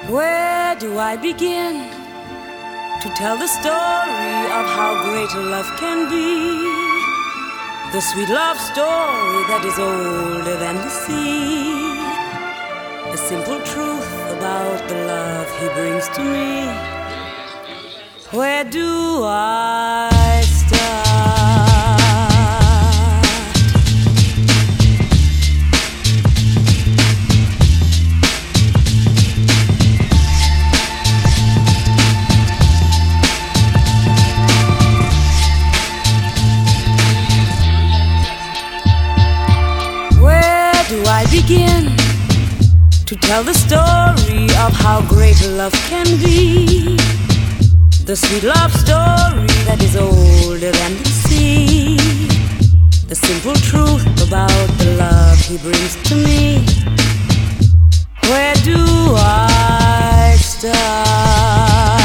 Where do I begin to tell the story of how great a love can be? The sweet love story that is older than the sea. The simple truth about the love he brings to me. Where do I start? Do I begin to tell the story of how great a love can be? The sweet love story that is older than the sea. The simple truth about the love he brings to me. Where do I start?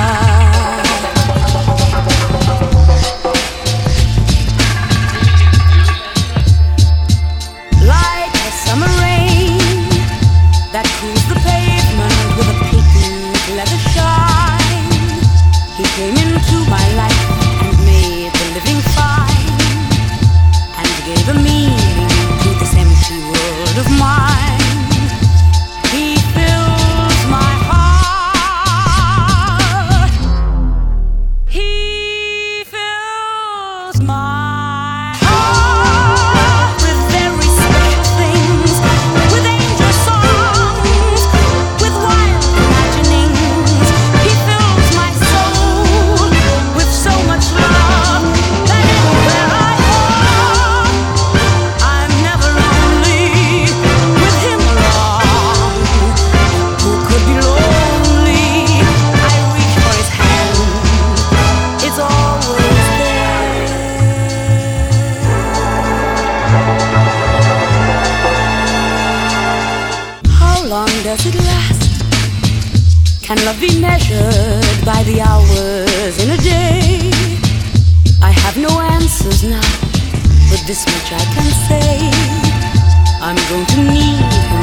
Summer rain that cools the pavement with a pink leather shine. He came into my life and made the living fine, and gave a meaning to this empty world of mine. He fills my heart. He fills my does it last? Can love be measured by the hours in a day? I have no answers now, but this much I can say: I'm going to need